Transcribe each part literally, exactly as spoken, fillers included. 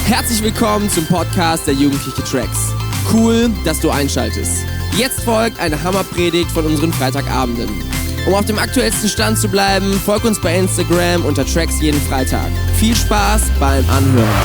Herzlich willkommen zum Podcast der Jugendliche Tracks. Cool, dass du einschaltest. Jetzt folgt eine Hammerpredigt von unseren Freitagabenden. Um auf dem aktuellsten Stand zu bleiben, folg uns bei Instagram unter Tracks jeden Freitag. Viel Spaß beim Anhören.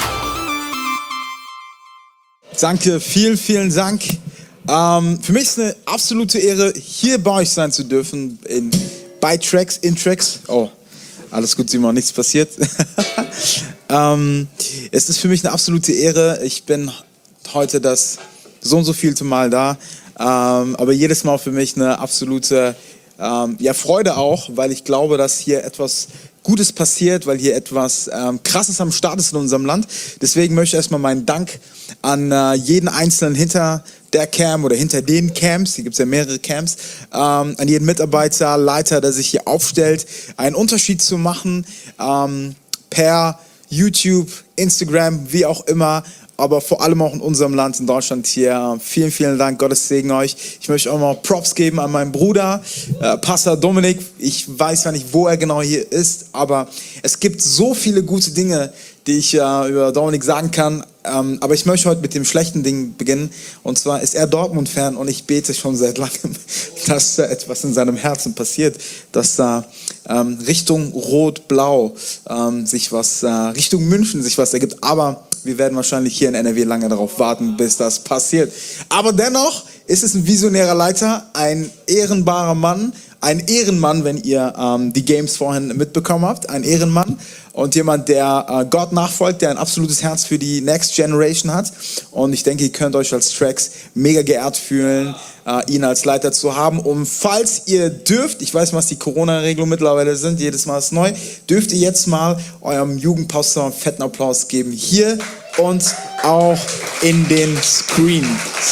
Danke, vielen, vielen Dank. Ähm, für mich ist es eine absolute Ehre, hier bei euch sein zu dürfen, in, bei Tracks, in Tracks. Oh, alles gut, Simon, nichts passiert. ähm, es ist für mich eine absolute Ehre. Ich bin heute das so und so vielte Mal da, ähm, aber jedes Mal für mich eine absolute ähm, ja, Freude auch, weil ich glaube, dass hier etwas Gutes passiert, weil hier etwas ähm, Krasses am Start ist in unserem Land. Deswegen möchte ich erstmal meinen Dank an äh, jeden Einzelnen hinter der Cam oder hinter den Camps, hier gibt es ja mehrere Camps, ähm, an jeden Mitarbeiter, Leiter, der sich hier aufstellt, einen Unterschied zu machen, ähm, per YouTube, Instagram, wie auch immer, aber vor allem auch in unserem Land, in Deutschland hier. Vielen, vielen Dank, Gottes Segen euch. Ich möchte auch mal Props geben an meinen Bruder, äh, Pastor Dominik. Ich weiß ja nicht, wo er genau hier ist, aber es gibt so viele gute Dinge, die ich äh, über Dominik sagen kann. Ähm, aber ich möchte heute mit dem schlechten Ding beginnen. Und zwar ist er Dortmund-Fan und ich bete schon seit langem, dass da etwas in seinem Herzen passiert, dass da ähm, Richtung Rot-Blau ähm, sich was, äh, Richtung München sich was ergibt. Aber wir werden wahrscheinlich hier in N R W lange darauf warten, bis das passiert. Aber dennoch ist es ein visionärer Leiter, ein ehrenbarer Mann, ein Ehrenmann, wenn ihr ähm, die Games vorhin mitbekommen habt, ein Ehrenmann und jemand, der äh, Gott nachfolgt, der ein absolutes Herz für die Next Generation hat. Und ich denke, ihr könnt euch als Tracks mega geehrt fühlen, äh, ihn als Leiter zu haben. Und falls ihr dürft, ich weiß, was die Corona-Regelungen mittlerweile sind, jedes Mal ist neu, dürft ihr jetzt mal eurem Jugendpastor einen fetten Applaus geben. Hier und auch in den Screen.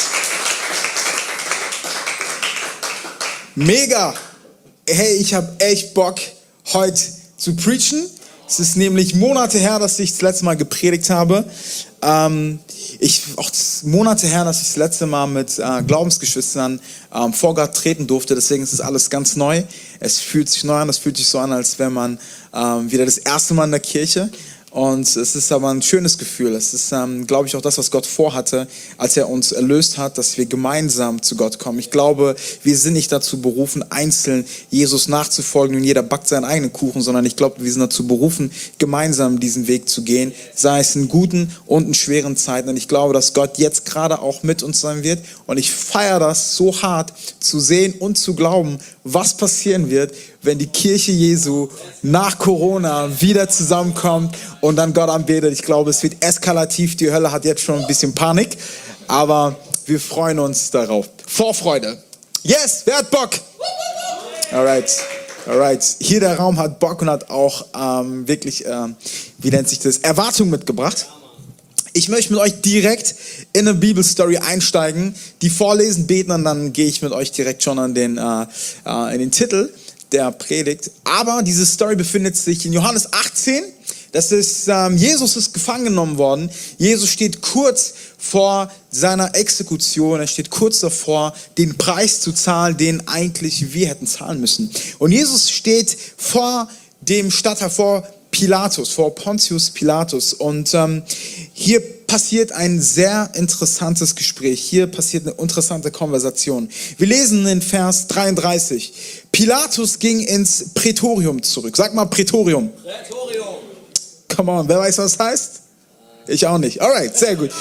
Mega! Hey, ich habe echt Bock, heute zu preachen. Es ist nämlich Monate her, dass ich das letzte Mal gepredigt habe. Ähm, ich, auch Monate her, dass ich das letzte Mal mit äh, Glaubensgeschwistern ähm, vor Gott treten durfte. Deswegen ist es alles ganz neu. Es fühlt sich neu an. Es fühlt sich so an, als wäre man ähm, wieder das erste Mal in der Kirche. Und es ist aber ein schönes Gefühl. Es ist, ähm, glaube ich, auch das, was Gott vorhatte, als er uns erlöst hat, dass wir gemeinsam zu Gott kommen. Ich glaube, wir sind nicht dazu berufen, einzeln Jesus nachzufolgen und jeder backt seinen eigenen Kuchen, sondern ich glaube, wir sind dazu berufen, gemeinsam diesen Weg zu gehen, sei es in guten und in schweren Zeiten. Und ich glaube, dass Gott jetzt gerade auch mit uns sein wird. Und ich feiere das so hart, zu sehen und zu glauben, was passieren wird, wenn die Kirche Jesu nach Corona wieder zusammenkommt und dann Gott anbetet. Ich glaube, es wird eskalativ. Die Hölle hat jetzt schon ein bisschen Panik, aber wir freuen uns darauf. Vorfreude. Yes, wer hat Bock? Alright, alright. Hier der Raum hat Bock und hat auch ähm, wirklich, ähm, wie nennt sich das, Erwartung mitgebracht. Ich möchte mit euch direkt in eine Bibelstory einsteigen, die vorlesen, beten und dann gehe ich mit euch direkt schon an den, äh, äh, in den Titel der Predigt. Aber diese Story befindet sich in Johannes achtzehn. Das ist, ähm, Jesus ist gefangen genommen worden. Jesus steht kurz vor seiner Exekution. Er steht kurz davor, den Preis zu zahlen, den eigentlich wir hätten zahlen müssen. Und Jesus steht vor dem Statthalter, vor Pilatus, vor Pontius Pilatus. Und ähm, hier passiert ein sehr interessantes Gespräch. Hier passiert eine interessante Konversation. Wir lesen in Vers dreiunddreißig. Pilatus ging ins Prätorium zurück. Sag mal Prätorium. Prätorium. Come on, wer weiß, was das heißt? Ich auch nicht. Alright, sehr gut.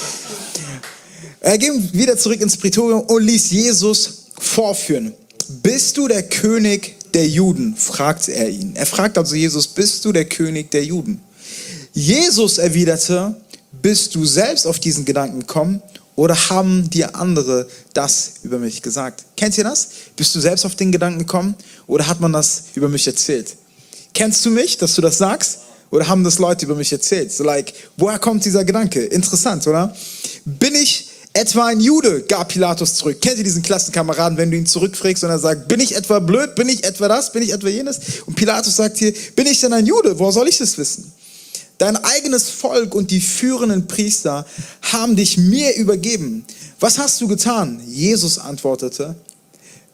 Er ging wieder zurück ins Prätorium und ließ Jesus vorführen. Bist du der König der Juden? Fragt er ihn. Er fragt also Jesus, bist du der König der Juden? Jesus erwiderte, bist du selbst auf diesen Gedanken gekommen oder haben dir andere das über mich gesagt? Kennt ihr das? Bist du selbst auf den Gedanken gekommen oder hat man das über mich erzählt? Kennst du mich, dass du das sagst? Oder haben das Leute über mich erzählt? So like, woher kommt dieser Gedanke? Interessant, oder? Bin ich etwa ein Jude? Gab Pilatus zurück. Kennt ihr diesen Klassenkameraden, wenn du ihn zurückfragst und er sagt, bin ich etwa blöd? Bin ich etwa das? Bin ich etwa jenes? Und Pilatus sagt hier, bin ich denn ein Jude? Woher soll ich das wissen? Dein eigenes Volk und die führenden Priester haben dich mir übergeben. Was hast du getan? Jesus antwortete,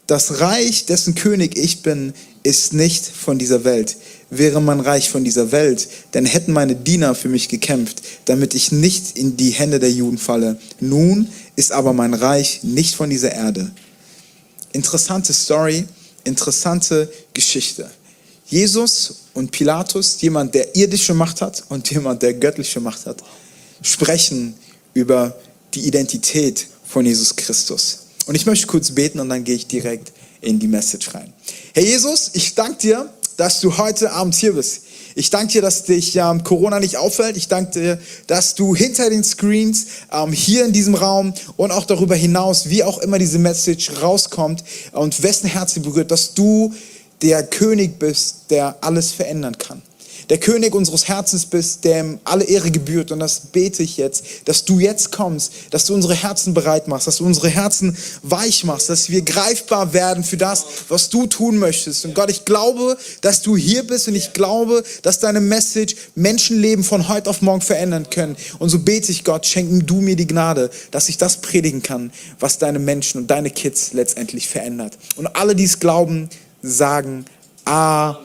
das Reich, dessen König ich bin, ist nicht von dieser Welt. Wäre mein Reich von dieser Welt, dann hätten meine Diener für mich gekämpft, damit ich nicht in die Hände der Juden falle. Nun ist aber mein Reich nicht von dieser Erde. Interessante Story, interessante Geschichte. Jesus und Pilatus, jemand, der irdische Macht hat und jemand, der göttliche Macht hat, sprechen über die Identität von Jesus Christus. Und ich möchte kurz beten und dann gehe ich direkt in die Message rein. Herr Jesus, ich danke dir, dass du heute Abend hier bist. Ich danke dir, dass dich ähm, Corona nicht auffällt. Ich danke dir, dass du hinter den Screens, ähm, hier in diesem Raum und auch darüber hinaus, wie auch immer diese Message rauskommt und wessen Herz sie berührt, dass du der König bist, der alles verändern kann. Der König unseres Herzens bist, dem alle Ehre gebührt. Und das bete ich jetzt, dass du jetzt kommst, dass du unsere Herzen bereit machst, dass du unsere Herzen weich machst, dass wir greifbar werden für das, was du tun möchtest. Und Gott, ich glaube, dass du hier bist und ich glaube, dass deine Message Menschenleben von heute auf morgen verändern können. Und so bete ich, Gott, schenken du mir die Gnade, dass ich das predigen kann, was deine Menschen und deine Kids letztendlich verändert. Und alle, die es glauben, sagen Amen.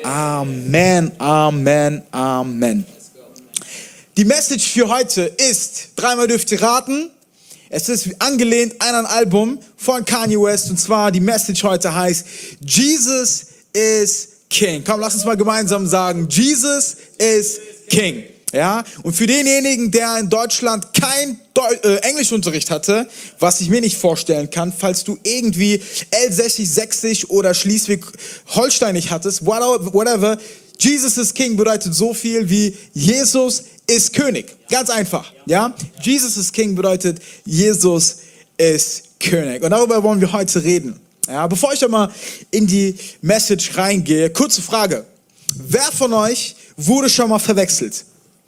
Amen, Amen, Amen. Die Message für heute ist, dreimal dürft ihr raten, es ist angelehnt an ein Album von Kanye West und zwar die Message heute heißt Jesus is King. Komm, lass uns mal gemeinsam sagen, Jesus is King. Ja, und für denjenigen, der in Deutschland kein Deu- äh, Englischunterricht hatte, was ich mir nicht vorstellen kann, falls du irgendwie Elsässisch, Sächsisch oder Schleswig-Holsteinig hattest, whatever, whatever, Jesus is King bedeutet so viel wie Jesus ist König. Ganz einfach, ja? Jesus is King bedeutet Jesus ist König. Und darüber wollen wir heute reden. Ja, bevor ich aber in die Message reingehe, kurze Frage. Wer von euch wurde schon mal verwechselt?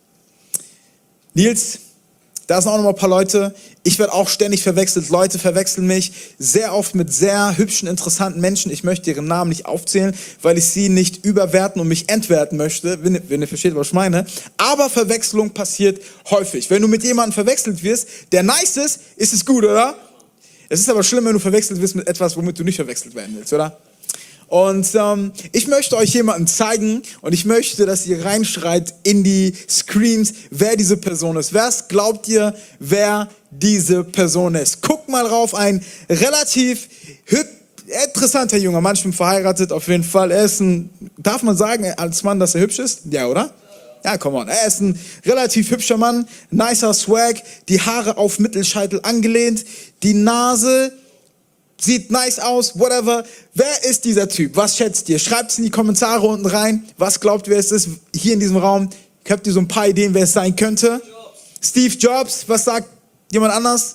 Nils, da sind auch noch mal ein paar Leute. Ich werde auch ständig verwechselt. Leute verwechseln mich sehr oft mit sehr hübschen, interessanten Menschen. Ich möchte ihren Namen nicht aufzählen, weil ich sie nicht überwerten und mich entwerten möchte, wenn, wenn ihr versteht, was ich meine. Aber Verwechslung passiert häufig. Wenn du mit jemandem verwechselt wirst, der nice ist, ist es gut, oder? Es ist aber schlimm, wenn du verwechselt wirst mit etwas, womit du nicht verwechselt werden willst, oder? Und ähm, ich möchte euch jemanden zeigen und ich möchte, dass ihr reinschreit in die Screens, wer diese Person ist. Wer glaubt ihr, wer diese Person ist? Guckt mal drauf, ein relativ hüb- interessanter junger Mann, ich bin verheiratet auf jeden Fall. Er ist ein, darf man sagen als Mann, dass er hübsch ist? Ja, oder? Ja, come on. Er ist ein relativ hübscher Mann, nicer Swag, die Haare auf Mittelscheitel angelehnt, die Nase sieht nice aus, whatever. Wer ist dieser Typ? Was schätzt ihr? Schreibt es in die Kommentare unten rein. Was glaubt ihr, wer es ist? Hier in diesem Raum. Habt ihr so ein paar Ideen, wer es sein könnte? Steve Jobs. Was sagt jemand anders?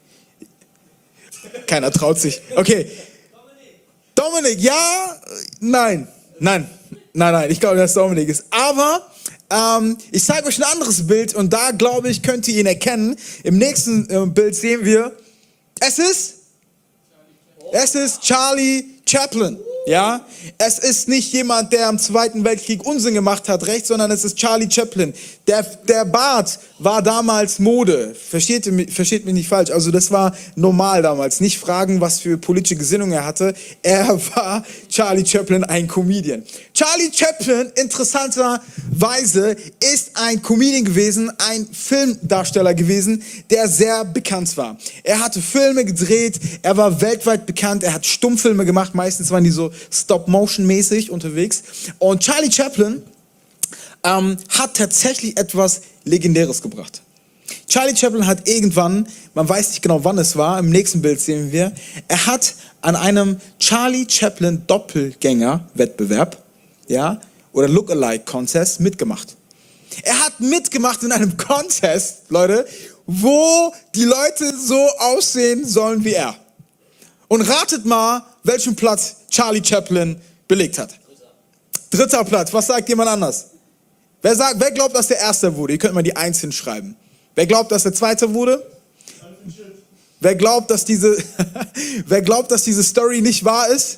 Keiner traut sich. Okay. Dominik, ja? Nein. Nein. Nein, nein. Ich glaube, dass Dominik ist. Aber ähm, ich zeige euch ein anderes Bild und da, glaube ich, könnt ihr ihn erkennen. Im nächsten äh, Bild sehen wir, es ist Es ist Charlie Chaplin, ja. Es ist nicht jemand, der im Zweiten Weltkrieg Unsinn gemacht hat, recht, sondern es ist Charlie Chaplin. Der, der Bart war damals Mode. Versteht, versteht mich nicht falsch. Also das war normal damals. Nicht fragen, was für politische Gesinnung er hatte. Er war Charlie Chaplin, ein Comedian. Charlie Chaplin, interessanterweise, ist ein Comedian gewesen, ein Filmdarsteller gewesen, der sehr bekannt war. Er hatte Filme gedreht, er war weltweit bekannt, er hat Stummfilme gemacht, meistens waren die so Stop-Motion-mäßig unterwegs. Und Charlie Chaplin ähm, hat tatsächlich etwas Legendäres gebracht. Charlie Chaplin hat irgendwann, man weiß nicht genau wann es war, im nächsten Bild sehen wir, er hat an einem Charlie Chaplin Doppelgänger-Wettbewerb, ja, oder Lookalike-Contest mitgemacht. Er hat mitgemacht in einem Contest, Leute, wo die Leute so aussehen sollen wie er. Und ratet mal, welchen Platz Charlie Chaplin belegt hat. Dritter Platz. Was sagt jemand anders? Wer sagt, wer glaubt, dass der Erste wurde? Ihr könnt mal die Eins hinschreiben. Wer glaubt, dass der Zweite wurde? Wer glaubt, dass diese, wer glaubt, dass diese Story nicht wahr ist?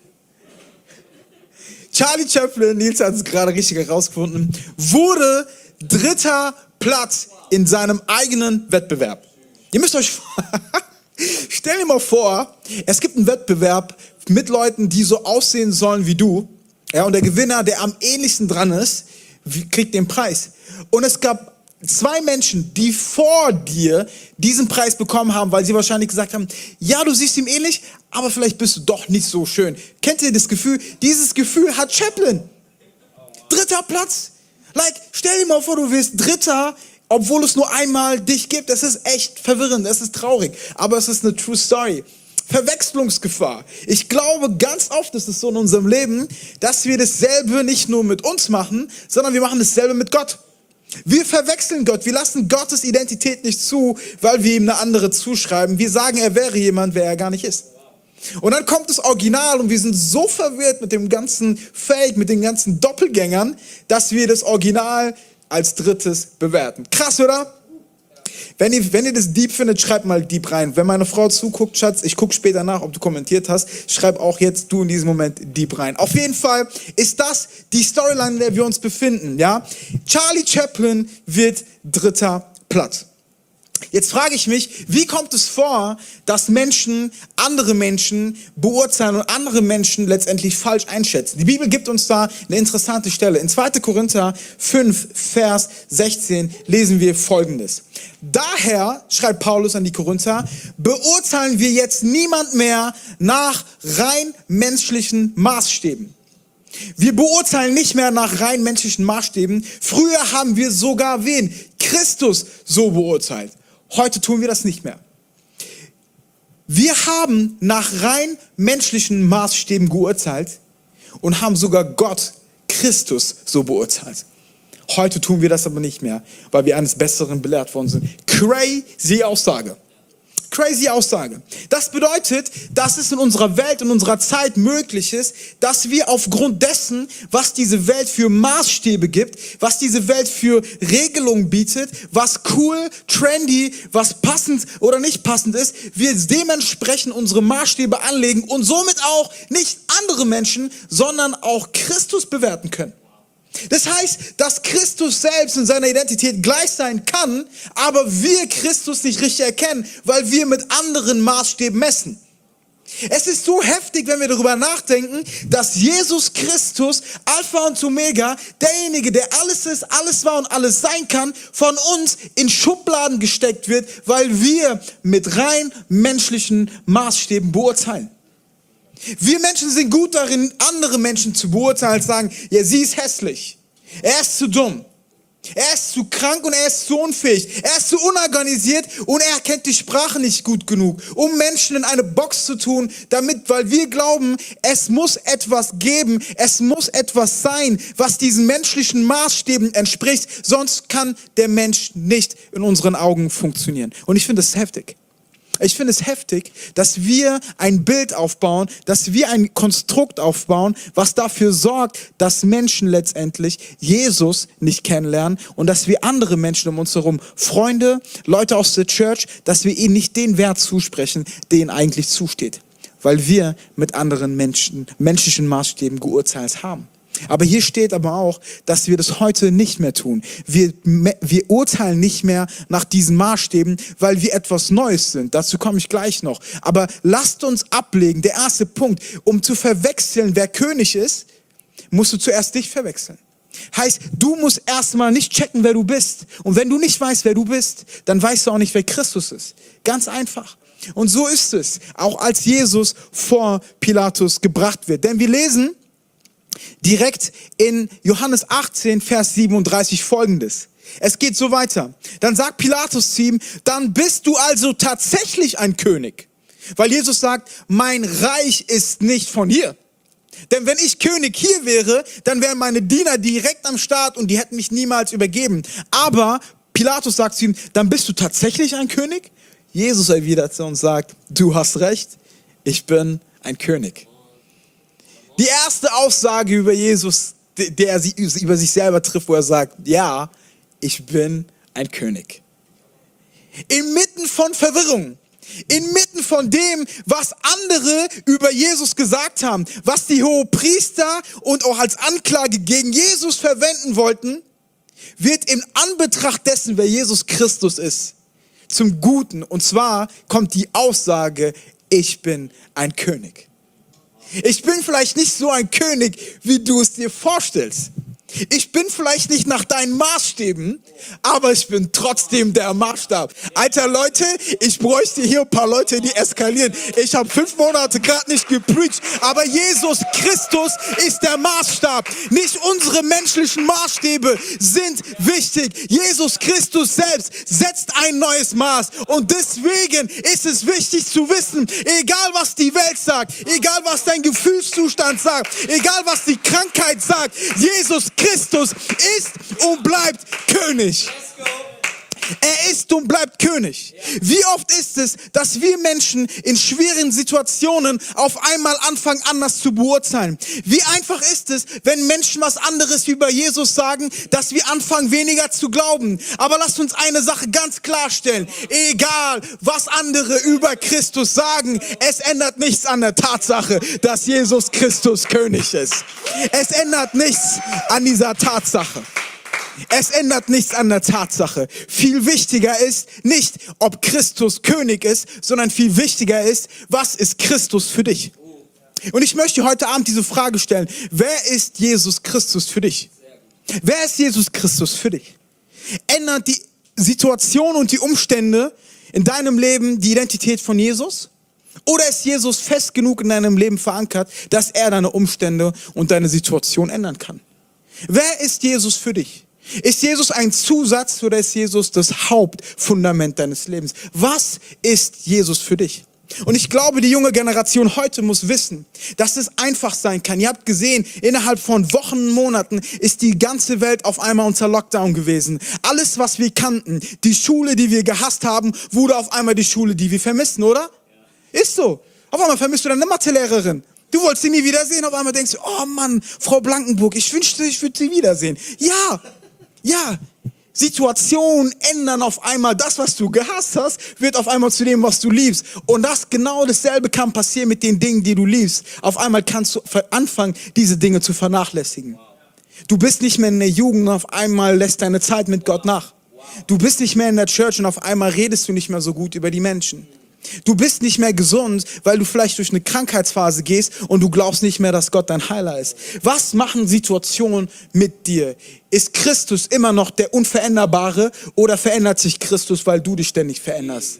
Charlie Chaplin, Nils hat es gerade richtig herausgefunden, wurde dritter Platz in seinem eigenen Wettbewerb. Ihr müsst euch, Stell dir mal vor, es gibt einen Wettbewerb mit Leuten, die so aussehen sollen wie du. Ja, und der Gewinner, der am ähnlichsten dran ist, kriegt den Preis. Und es gab zwei Menschen, die vor dir diesen Preis bekommen haben, weil sie wahrscheinlich gesagt haben, ja, du siehst ihm ähnlich, aber vielleicht bist du doch nicht so schön. Kennt ihr das Gefühl? Dieses Gefühl hat Chaplin. Dritter Platz. Like, stell dir mal vor, du wirst Dritter, obwohl es nur einmal dich gibt. Das ist echt verwirrend, das ist traurig, aber es ist eine true story. Verwechslungsgefahr. Ich glaube, ganz oft ist es so in unserem Leben, dass wir dasselbe nicht nur mit uns machen, sondern wir machen dasselbe mit Gott. Wir verwechseln Gott, wir lassen Gottes Identität nicht zu, weil wir ihm eine andere zuschreiben. Wir sagen, er wäre jemand, wer er gar nicht ist. Und dann kommt das Original und wir sind so verwirrt mit dem ganzen Fake, mit den ganzen Doppelgängern, dass wir das Original als drittes bewerten. Krass, oder? Wenn ihr, wenn ihr das deep findet, schreibt mal deep rein. Wenn meine Frau zuguckt, Schatz, ich gucke später nach, ob du kommentiert hast, schreib auch jetzt du in diesem Moment deep rein. Auf jeden Fall ist das die Storyline, in der wir uns befinden. Ja? Charlie Chaplin wird dritter Platz. Jetzt frage ich mich, wie kommt es vor, dass Menschen andere Menschen beurteilen und andere Menschen letztendlich falsch einschätzen? Die Bibel gibt uns da eine interessante Stelle. In zweiter Korinther fünf, Vers sechzehn lesen wir Folgendes. Daher, schreibt Paulus an die Korinther, beurteilen wir jetzt niemand mehr nach rein menschlichen Maßstäben. Wir beurteilen nicht mehr nach rein menschlichen Maßstäben. Früher haben wir sogar wen? Christus so beurteilt. Heute tun wir das nicht mehr. Wir haben nach rein menschlichen Maßstäben geurteilt und haben sogar Gott, Christus, so beurteilt. Heute tun wir das aber nicht mehr, weil wir eines Besseren belehrt worden sind. Crazy Aussage. Crazy Aussage. Das bedeutet, dass es in unserer Welt, in unserer Zeit möglich ist, dass wir aufgrund dessen, was diese Welt für Maßstäbe gibt, was diese Welt für Regelungen bietet, was cool, trendy, was passend oder nicht passend ist, wir dementsprechend unsere Maßstäbe anlegen und somit auch nicht andere Menschen, sondern auch Christus bewerten können. Das heißt, dass Christus selbst in seiner Identität gleich sein kann, aber wir Christus nicht richtig erkennen, weil wir mit anderen Maßstäben messen. Es ist so heftig, wenn wir darüber nachdenken, dass Jesus Christus, Alpha und Omega, derjenige, der alles ist, alles war und alles sein kann, von uns in Schubladen gesteckt wird, weil wir mit rein menschlichen Maßstäben beurteilen. Wir Menschen sind gut darin, andere Menschen zu beurteilen, zu sagen, ja, sie ist hässlich, er ist zu dumm, er ist zu krank und er ist zu unfähig, er ist zu unorganisiert und er kennt die Sprache nicht gut genug, um Menschen in eine Box zu tun, damit, weil wir glauben, es muss etwas geben, es muss etwas sein, was diesen menschlichen Maßstäben entspricht, sonst kann der Mensch nicht in unseren Augen funktionieren. Und ich finde das heftig. Ich finde es heftig, dass wir ein Bild aufbauen, dass wir ein Konstrukt aufbauen, was dafür sorgt, dass Menschen letztendlich Jesus nicht kennenlernen und dass wir andere Menschen um uns herum, Freunde, Leute aus der Church, dass wir ihnen nicht den Wert zusprechen, der ihnen eigentlich zusteht, weil wir mit anderen Menschen, menschlichen Maßstäben geurteilt haben. Aber hier steht aber auch, dass wir das heute nicht mehr tun. Wir, wir urteilen nicht mehr nach diesen Maßstäben, weil wir etwas Neues sind. Dazu komme ich gleich noch. Aber lasst uns ablegen, der erste Punkt, um zu verwechseln, wer König ist, musst du zuerst dich verwechseln. Heißt, du musst erstmal nicht checken, wer du bist. Und wenn du nicht weißt, wer du bist, dann weißt du auch nicht, wer Christus ist. Ganz einfach. Und so ist es, auch als Jesus vor Pilatus gebracht wird. Denn wir lesen direkt in Johannes achtzehn, Vers siebenunddreißig folgendes. Es geht so weiter. Dann sagt Pilatus zu ihm, dann bist du also tatsächlich ein König. Weil Jesus sagt, mein Reich ist nicht von hier. Denn wenn ich König hier wäre, dann wären meine Diener direkt am Start und die hätten mich niemals übergeben. Aber Pilatus sagt zu ihm, dann bist du tatsächlich ein König? Jesus erwidert und sagt, du hast recht, ich bin ein König. Die erste Aussage über Jesus, der er über sich selber trifft, wo er sagt, ja, ich bin ein König. Inmitten von Verwirrung, inmitten von dem, was andere über Jesus gesagt haben, was die Hohepriester und auch als Anklage gegen Jesus verwenden wollten, wird in Anbetracht dessen, wer Jesus Christus ist, zum Guten. Und zwar kommt die Aussage, ich bin ein König. Ich bin vielleicht nicht so ein König, wie du es dir vorstellst. Ich bin vielleicht nicht nach deinen Maßstäben, aber ich bin trotzdem der Maßstab. Alter Leute, ich bräuchte hier ein paar Leute, die eskalieren. Ich habe fünf Monate gerade nicht gepreacht, aber Jesus Christus ist der Maßstab. Nicht unsere menschlichen Maßstäbe sind wichtig. Jesus Christus selbst setzt ein neues Maß. Und deswegen ist es wichtig zu wissen, egal was die Welt sagt, egal was dein Gefühlszustand sagt, egal was die Krankheit sagt, Jesus Christus ist und bleibt König. Er ist und bleibt König. Wie oft ist es, dass wir Menschen in schweren Situationen auf einmal anfangen, anders zu beurteilen? Wie einfach ist es, wenn Menschen was anderes über Jesus sagen, dass wir anfangen, weniger zu glauben? Aber lasst uns eine Sache ganz klarstellen. Egal, was andere über Christus sagen, es ändert nichts an der Tatsache, dass Jesus Christus König ist. Es ändert nichts an dieser Tatsache. Es ändert nichts an der Tatsache. Viel wichtiger ist nicht, ob Christus König ist, sondern viel wichtiger ist, was ist Christus für dich? Und ich möchte heute Abend diese Frage stellen. Wer ist Jesus Christus für dich? Wer ist Jesus Christus für dich? Ändert die Situation und die Umstände in deinem Leben die Identität von Jesus? Oder ist Jesus fest genug in deinem Leben verankert, dass er deine Umstände und deine Situation ändern kann? Wer ist Jesus für dich? Ist Jesus ein Zusatz oder ist Jesus das Hauptfundament deines Lebens? Was ist Jesus für dich? Und ich glaube, die junge Generation heute muss wissen, dass es einfach sein kann. Ihr habt gesehen, innerhalb von Wochen, Monaten ist die ganze Welt auf einmal unter Lockdown gewesen. Alles, was wir kannten, die Schule, die wir gehasst haben, wurde auf einmal die Schule, die wir vermissen, oder? Ist so. Auf einmal vermisst du deine Mathelehrerin. Du wolltest sie nie wiedersehen, auf einmal denkst du, oh Mann, Frau Blankenburg, ich wünschte, ich würde sie wiedersehen. Ja, ja, Situationen ändern auf einmal. Das, was du gehasst hast, wird auf einmal zu dem, was du liebst. Und das genau dasselbe kann passieren mit den Dingen, die du liebst. Auf einmal kannst du anfangen, diese Dinge zu vernachlässigen. Du bist nicht mehr in der Jugend und auf einmal lässt deine Zeit mit Gott nach. Du bist nicht mehr in der Church und auf einmal redest du nicht mehr so gut über die Menschen. Du bist nicht mehr gesund, weil du vielleicht durch eine Krankheitsphase gehst und du glaubst nicht mehr, dass Gott dein Heiler ist. Was machen Situationen mit dir? Ist Christus immer noch der Unveränderbare oder verändert sich Christus, weil du dich ständig veränderst?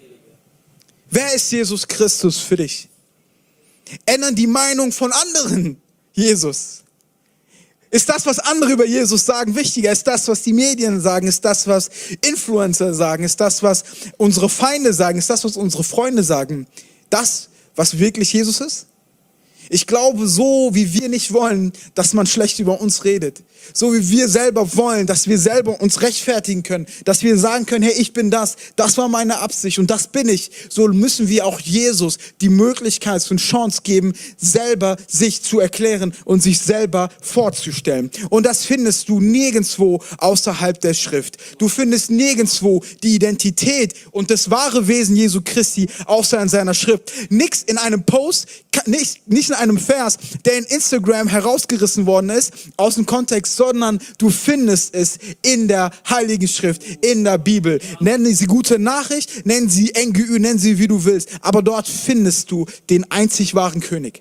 Wer ist Jesus Christus für dich? Ändern die Meinung von anderen Jesus? Ist das, was andere über Jesus sagen, wichtiger? Ist das, was die Medien sagen? Ist das, was Influencer sagen? Ist das, was unsere Feinde sagen? Ist das, was unsere Freunde sagen? Das, was wirklich Jesus ist? Ich glaube, so wie wir nicht wollen, dass man schlecht über uns redet, so wie wir selber wollen, dass wir selber uns rechtfertigen können, dass wir sagen können, hey, ich bin das, das war meine Absicht und das bin ich, so müssen wir auch Jesus die Möglichkeit und Chance geben, selber sich zu erklären und sich selber vorzustellen. Und das findest du nirgendwo außerhalb der Schrift. Du findest nirgendwo die Identität und das wahre Wesen Jesu Christi außer in seiner Schrift. Nichts in einem Post, nicht, nicht in einem Vers, der in Instagram herausgerissen worden ist, aus dem Kontext, sondern du findest es in der Heiligen Schrift, in der Bibel. Nennen sie gute Nachricht, nennen sie N G Ü, nennen sie wie du willst, aber dort findest du den einzig wahren König.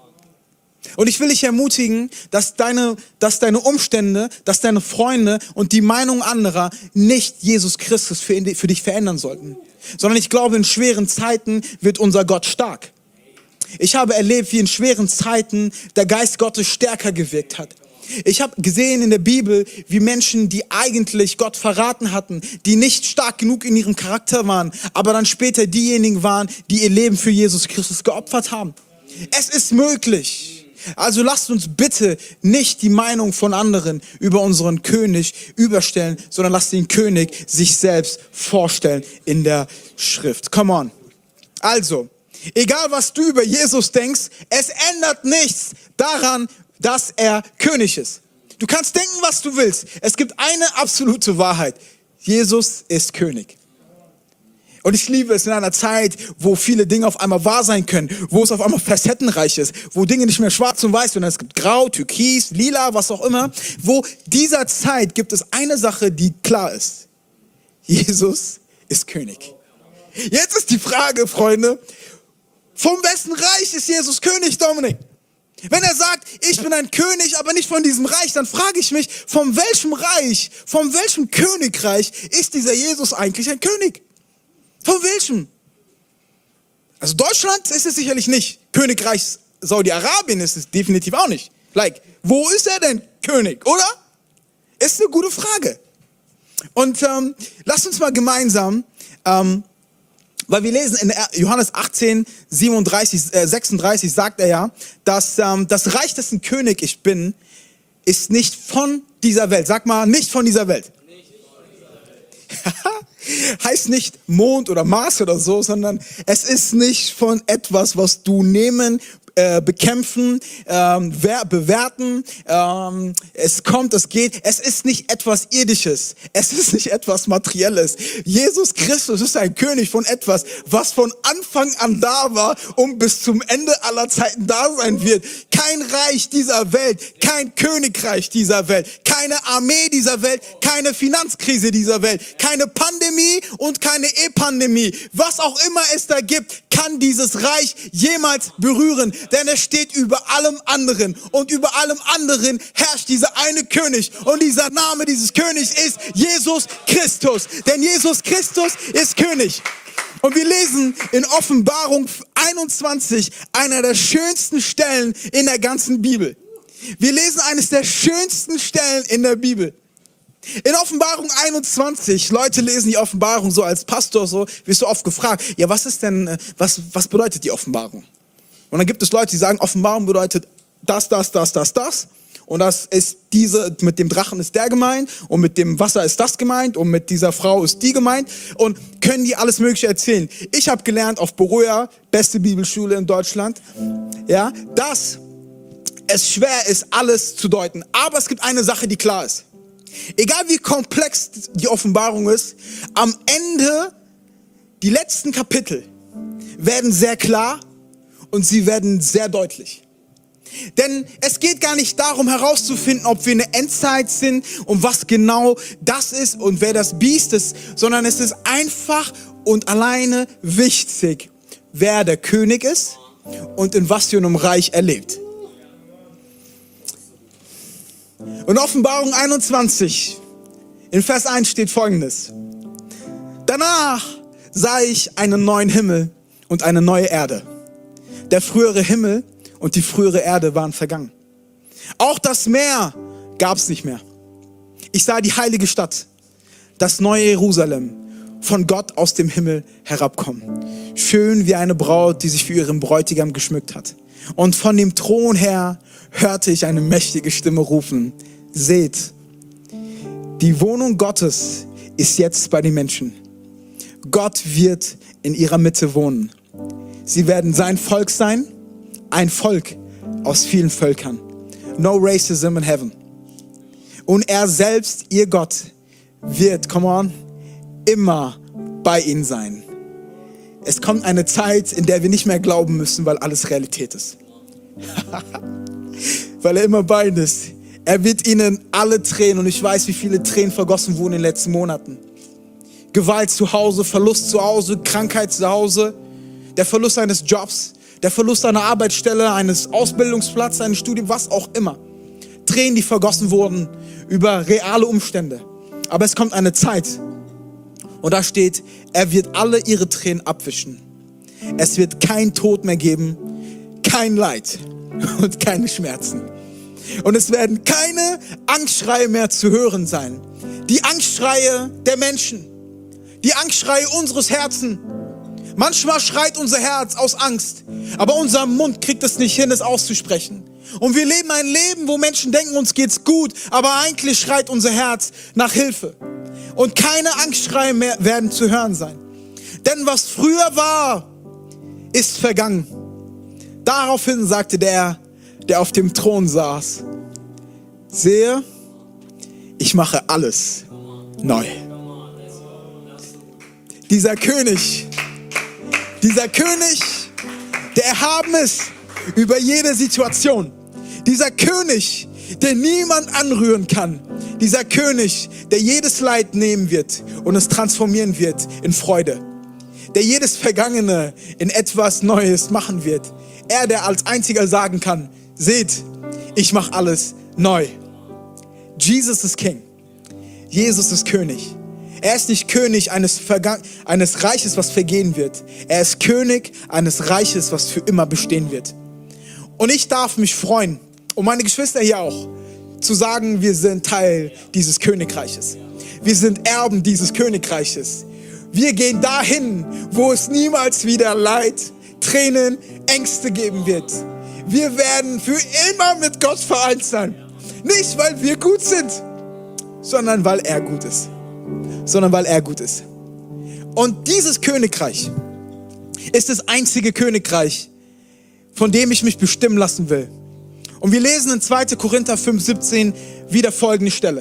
Und ich will dich ermutigen, dass deine, dass deine Umstände, dass deine Freunde und die Meinung anderer nicht Jesus Christus für, für dich verändern sollten, sondern ich glaube, in schweren Zeiten wird unser Gott stark. Ich habe erlebt, wie in schweren Zeiten der Geist Gottes stärker gewirkt hat. Ich habe gesehen in der Bibel, wie Menschen, die eigentlich Gott verraten hatten, die nicht stark genug in ihrem Charakter waren, aber dann später diejenigen waren, die ihr Leben für Jesus Christus geopfert haben. Es ist möglich. Also lasst uns bitte nicht die Meinung von anderen über unseren König überstellen, sondern lasst den König sich selbst vorstellen in der Schrift. Come on. Also, egal was du über Jesus denkst, es ändert nichts daran, dass er König ist. Du kannst denken, was du willst. Es gibt eine absolute Wahrheit. Jesus ist König. Und ich liebe es in einer Zeit, wo viele Dinge auf einmal wahr sein können, wo es auf einmal facettenreich ist, wo Dinge nicht mehr schwarz und weiß, sondern es gibt grau, türkis, lila, was auch immer. Wo dieser Zeit gibt es eine Sache, die klar ist. Jesus ist König. Jetzt ist die Frage, Freunde, von wessen Reich ist Jesus König, Dominik? Wenn er sagt, ich bin ein König, aber nicht von diesem Reich, dann frage ich mich, von welchem Reich, von welchem Königreich ist dieser Jesus eigentlich ein König? Von welchem? Also Deutschland ist es sicherlich nicht. Königreich Saudi-Arabien ist es definitiv auch nicht. Like, wo ist er denn König, oder? Ist eine gute Frage. Und ähm, lasst uns mal gemeinsam, ähm, weil wir lesen in Johannes achtzehn, siebenunddreißig, äh, sechsunddreißig sagt er ja, dass ähm, das Reich, dessen König ich bin, ist nicht von dieser Welt. Sag mal, nicht von dieser Welt. Heißt nicht Mond oder Mars oder so, sondern es ist nicht von etwas, was du nehmen, äh, bekämpfen, ähm, wer, bewerten, ähm, es kommt, es geht. Es ist nicht etwas Irdisches, es ist nicht etwas Materielles. Jesus Christus ist ein König von etwas, was von Anfang an da war und bis zum Ende aller Zeiten da sein wird. Kein Reich dieser Welt, kein Königreich dieser Welt, keine Armee dieser Welt, keine Finanzkrise dieser Welt, keine Pandemie und keine Epandemie. Was auch immer es da gibt, kann dieses Reich jemals berühren, denn es steht über allem anderen und über allem anderen herrscht dieser eine König und dieser Name dieses Königs ist Jesus Christus, denn Jesus Christus ist König. Und wir lesen in Offenbarung einundzwanzig, einer der schönsten Stellen in der ganzen Bibel. Wir lesen eines der schönsten Stellen in der Bibel. In Offenbarung einundzwanzig, Leute lesen die Offenbarung so als Pastor, so wirst du oft gefragt, ja, was ist denn, was, was bedeutet die Offenbarung? Und dann gibt es Leute, die sagen, Offenbarung bedeutet das, das, das, das, das. Und das ist diese, mit dem Drachen ist der gemeint und mit dem Wasser ist das gemeint und mit dieser Frau ist die gemeint und können die alles Mögliche erzählen. Ich habe gelernt auf Beroya, beste Bibelschule in Deutschland, ja, dass es schwer ist, alles zu deuten. Aber es gibt eine Sache, die klar ist. Egal wie komplex die Offenbarung ist, am Ende, die letzten Kapitel werden sehr klar und sie werden sehr deutlich. Denn es geht gar nicht darum herauszufinden, ob wir eine Endzeit sind und was genau das ist und wer das Biest ist, sondern es ist einfach und alleine wichtig, wer der König ist und in was für einem Reich er lebt. Und Offenbarung einundzwanzig, in Vers eins steht Folgendes. Danach sah ich einen neuen Himmel und eine neue Erde. Der frühere Himmel und die frühere Erde waren vergangen. Auch das Meer gab es nicht mehr. Ich sah die heilige Stadt, das neue Jerusalem, von Gott aus dem Himmel herabkommen. Schön wie eine Braut, die sich für ihren Bräutigam geschmückt hat. Und von dem Thron her hörte ich eine mächtige Stimme rufen. Seht, die Wohnung Gottes ist jetzt bei den Menschen. Gott wird in ihrer Mitte wohnen. Sie werden sein Volk sein, ein Volk aus vielen Völkern. No racism in heaven. Und er selbst, ihr Gott, wird, come on, immer bei ihnen sein. Es kommt eine Zeit, in der wir nicht mehr glauben müssen, weil alles Realität ist. Weil er immer bei ihnen ist. Er wird ihnen alle Tränen, und ich weiß, wie viele Tränen vergossen wurden in den letzten Monaten. Gewalt zu Hause, Verlust zu Hause, Krankheit zu Hause, der Verlust eines Jobs, der Verlust einer Arbeitsstelle, eines Ausbildungsplatzes, eines Studiums, was auch immer. Tränen, die vergossen wurden über reale Umstände. Aber es kommt eine Zeit, und da steht, er wird alle ihre Tränen abwischen. Es wird kein Tod mehr geben, kein Leid und keine Schmerzen. Und es werden keine Angstschreie mehr zu hören sein. Die Angstschreie der Menschen, die Angstschreie unseres Herzens. Manchmal schreit unser Herz aus Angst, aber unser Mund kriegt es nicht hin, es auszusprechen. Und wir leben ein Leben, wo Menschen denken, uns geht's gut, aber eigentlich schreit unser Herz nach Hilfe. Und keine Angstschreie mehr werden zu hören sein. Denn was früher war, ist vergangen. Daraufhin sagte der, der auf dem Thron saß, sehe, ich mache alles neu. Dieser König, dieser König, der erhaben ist über jede Situation. Dieser König, den niemand anrühren kann. Dieser König, der jedes Leid nehmen wird und es transformieren wird in Freude. Der jedes Vergangene in etwas Neues machen wird. Er, der als einziger sagen kann, seht, ich mache alles neu. Jesus ist King. Jesus ist König. Er ist nicht König eines, Verga- eines Reiches, was vergehen wird. Er ist König eines Reiches, was für immer bestehen wird. Und ich darf mich freuen, und meine Geschwister hier auch, zu sagen, wir sind Teil dieses Königreiches. Wir sind Erben dieses Königreiches. Wir gehen dahin, wo es niemals wieder Leid, Tränen, Ängste geben wird. Wir werden für immer mit Gott vereint sein. Nicht, weil wir gut sind, sondern weil er gut ist. Sondern weil er gut ist. Und dieses Königreich ist das einzige Königreich, von dem ich mich bestimmen lassen will. Und wir lesen in zweiter Korinther fünf, siebzehn wieder folgende Stelle.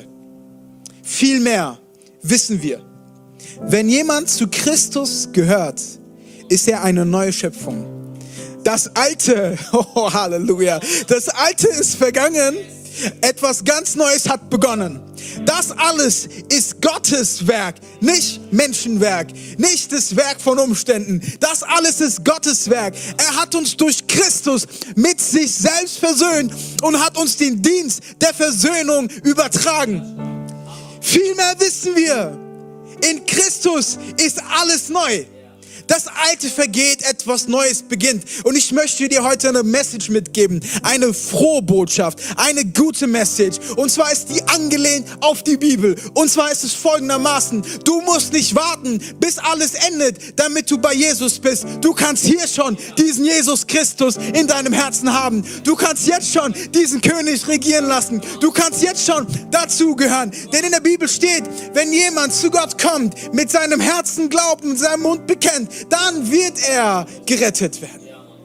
Vielmehr wissen wir, wenn jemand zu Christus gehört, ist er eine neue Schöpfung. Das Alte, oh Halleluja, das Alte ist vergangen, etwas ganz Neues hat begonnen. Das alles ist Gottes Werk, nicht Menschenwerk, nicht das Werk von Umständen. Das alles ist Gottes Werk. Er hat uns durch Christus mit sich selbst versöhnt und hat uns den Dienst der Versöhnung übertragen. Vielmehr wissen wir, in Christus ist alles neu. Das Alte vergeht, etwas Neues beginnt. Und ich möchte dir heute eine Message mitgeben. Eine frohe Botschaft. Eine gute Message. Und zwar ist die angelehnt auf die Bibel. Und zwar ist es folgendermaßen. Du musst nicht warten, bis alles endet, damit du bei Jesus bist. Du kannst hier schon diesen Jesus Christus in deinem Herzen haben. Du kannst jetzt schon diesen König regieren lassen. Du kannst jetzt schon dazugehören. Denn in der Bibel steht, wenn jemand zu Gott kommt, mit seinem Herzen glaubt und seinem Mund bekennt, dann wird er gerettet werden.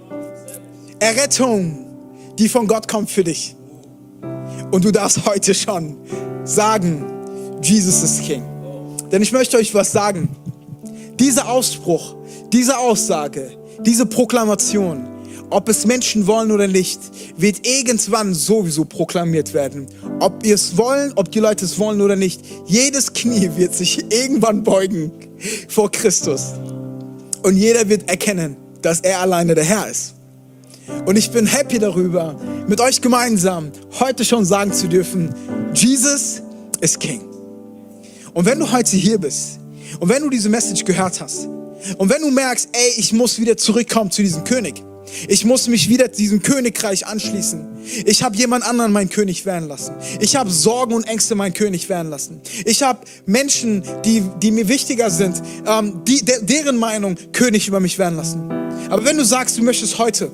Errettung, die von Gott kommt für dich. Und du darfst heute schon sagen, Jesus ist King. Denn ich möchte euch was sagen. Dieser Ausspruch, diese Aussage, diese Proklamation, ob es Menschen wollen oder nicht, wird irgendwann sowieso proklamiert werden. Ob ihr es wollen, ob die Leute es wollen oder nicht. Jedes Knie wird sich irgendwann beugen vor Christus. Und jeder wird erkennen, dass er alleine der Herr ist. Und ich bin happy darüber, mit euch gemeinsam heute schon sagen zu dürfen, Jesus ist King. Und wenn du heute hier bist und wenn du diese Message gehört hast und wenn du merkst, ey, ich muss wieder zurückkommen zu diesem König, ich muss mich wieder diesem Königreich anschließen. Ich habe jemand anderen mein König werden lassen. Ich habe Sorgen und Ängste mein König werden lassen. Ich habe Menschen, die, die mir wichtiger sind, ähm, die, de, deren Meinung König über mich werden lassen. Aber wenn du sagst, du möchtest heute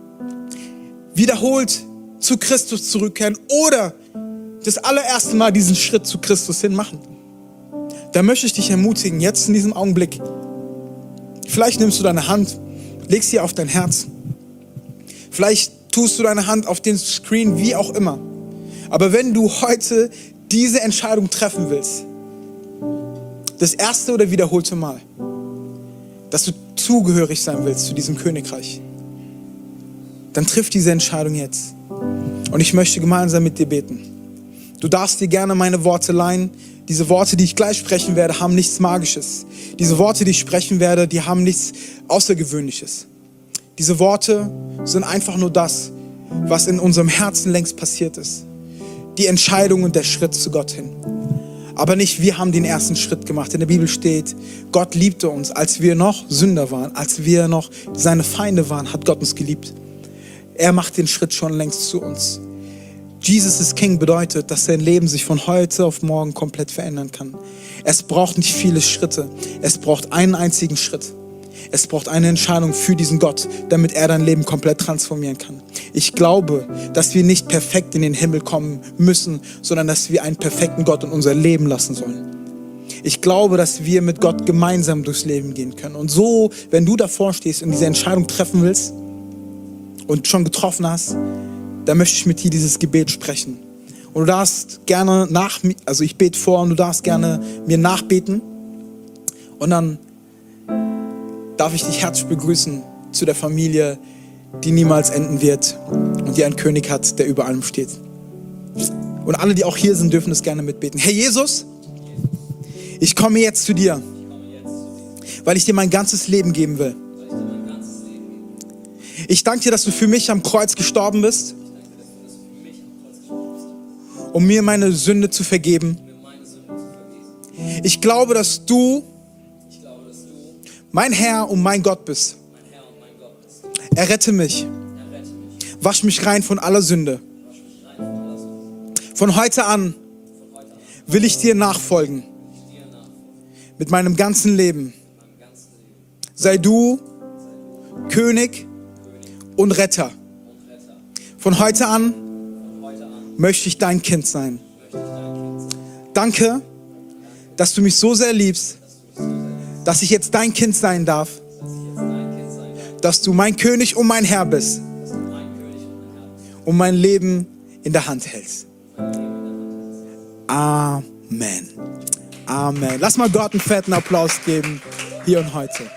wiederholt zu Christus zurückkehren oder das allererste Mal diesen Schritt zu Christus hin machen, dann möchte ich dich ermutigen, jetzt in diesem Augenblick, vielleicht nimmst du deine Hand, legst sie auf dein Herz. Vielleicht tust du deine Hand auf den Screen, wie auch immer. Aber wenn du heute diese Entscheidung treffen willst, das erste oder wiederholte Mal, dass du zugehörig sein willst zu diesem Königreich, dann triff diese Entscheidung jetzt. Und ich möchte gemeinsam mit dir beten. Du darfst dir gerne meine Worte leihen. Diese Worte, die ich gleich sprechen werde, haben nichts Magisches. Diese Worte, die ich sprechen werde, die haben nichts Außergewöhnliches. Diese Worte sind einfach nur das, was in unserem Herzen längst passiert ist. Die Entscheidung und der Schritt zu Gott hin. Aber nicht wir haben den ersten Schritt gemacht. In der Bibel steht, Gott liebte uns, als wir noch Sünder waren, als wir noch seine Feinde waren, hat Gott uns geliebt. Er macht den Schritt schon längst zu uns. Jesus ist King bedeutet, dass sein Leben sich von heute auf morgen komplett verändern kann. Es braucht nicht viele Schritte. Es braucht einen einzigen Schritt. Es braucht eine Entscheidung für diesen Gott, damit er dein Leben komplett transformieren kann. Ich glaube, dass wir nicht perfekt in den Himmel kommen müssen, sondern dass wir einen perfekten Gott in unser Leben lassen sollen. Ich glaube, dass wir mit Gott gemeinsam durchs Leben gehen können. Und so, wenn du davor stehst und diese Entscheidung treffen willst und schon getroffen hast, dann möchte ich mit dir dieses Gebet sprechen. Und du darfst gerne nach, also ich bete vor und du darfst gerne mir nachbeten. Und dann darf ich dich herzlich begrüßen zu der Familie, die niemals enden wird und die einen König hat, der über allem steht. Und alle, die auch hier sind, dürfen das gerne mitbeten. Herr Jesus, ich komme jetzt zu dir, weil ich dir mein ganzes Leben geben will. Ich danke dir, dass du für mich am Kreuz gestorben bist, um mir meine Sünde zu vergeben. Ich glaube, dass du mein Herr und mein Gott bist. Errette mich. Wasch mich rein von aller Sünde. Von heute an will ich dir nachfolgen. Mit meinem ganzen Leben. Sei du König und Retter. Von heute an möchte ich dein Kind sein. Danke, dass du mich so sehr liebst, dass ich jetzt dein Kind sein darf. Dass du mein König und mein Herr bist. Und mein Leben in der Hand hältst. Amen. Amen. Lass mal Gott einen fetten Applaus geben, hier und heute.